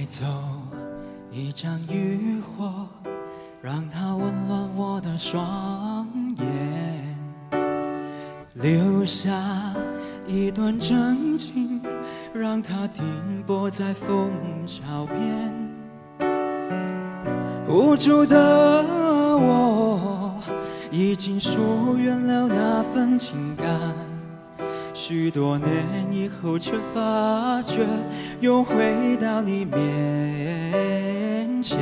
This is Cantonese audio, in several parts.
走一张渔火，让它温暖我的双眼，留下一段真情，让它停泊在枫桥边。无助的我已经疏远了那份情感，许多年以后却发觉又回到你面前。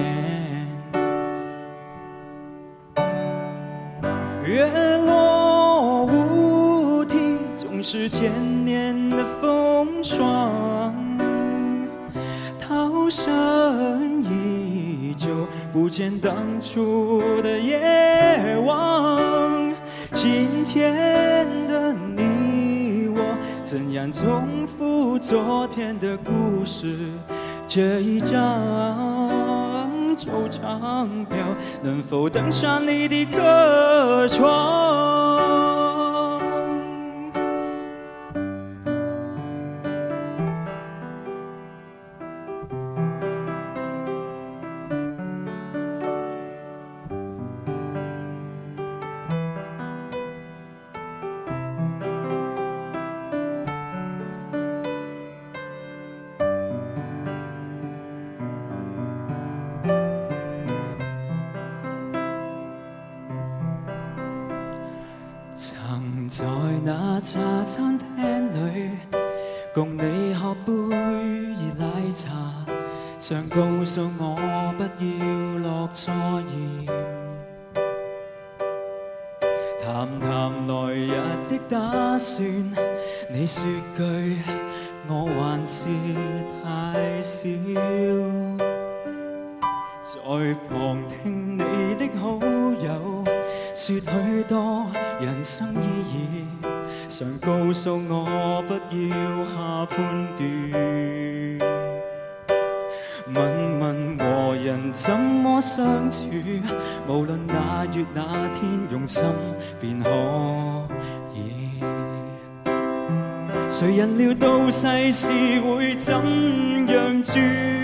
月落乌啼，总是千年的风霜，涛声依旧，不见当初的夜望。今天的你我，怎样重复昨天的故事？这一张旧唱票，能否登上你的客床？曾在那茶餐廳裏，共你喝杯熱奶茶，想告訴我不要落錯鹽。談談來日的打算，你說句我還是太少，在旁聽你的好友說許多人生意義，想告訴我不要下判斷。問問和人怎麼相處，無論那月那天用心便可以。誰人料到世事會怎樣轉？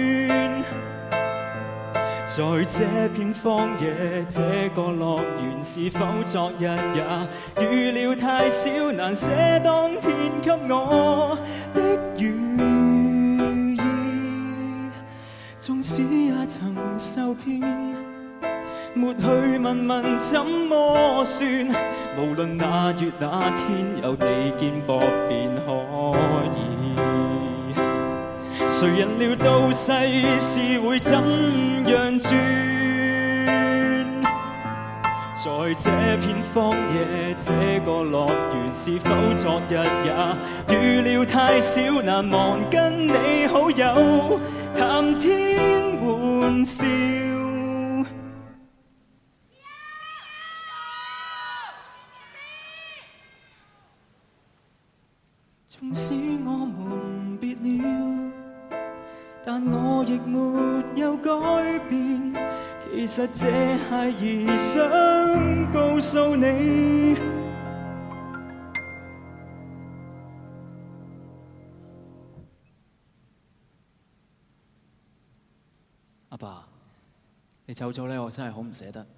在這片荒野，這個樂園是否昨日也預料太少，難捨當天給我的寓意。縱使也曾受騙，沒去問問怎麼算，無論那月那天有你肩膊便可以。誰人料到世事會怎樣轉？在這片荒野，這個樂園是否昨日也預料太少，難忘跟你好友談天玩笑。縱使我們別了，但我亦沒有改變，其實這孩兒想告訴你，阿爸，你走咗呢，我真係好唔捨得。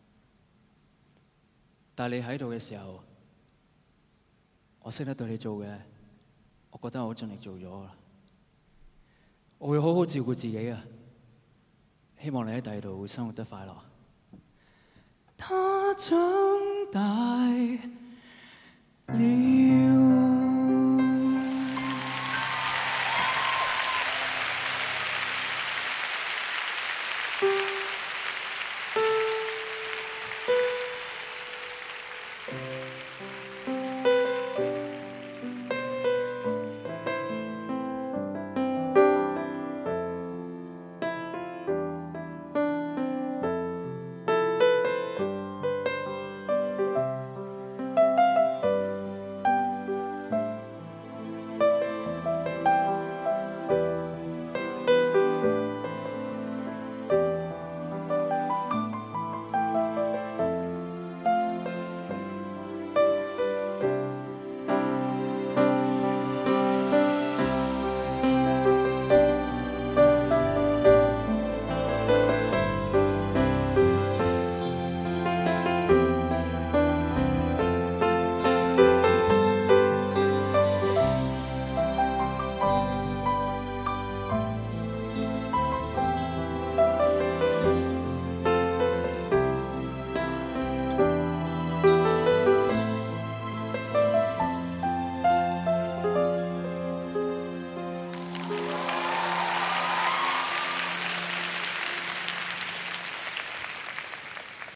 但係你喺度嘅時候，我識得對你做嘅，我覺得我好盡力做咗啦。我會好好照顧自己啊！希望你喺第二度會生活得快樂。他長大了。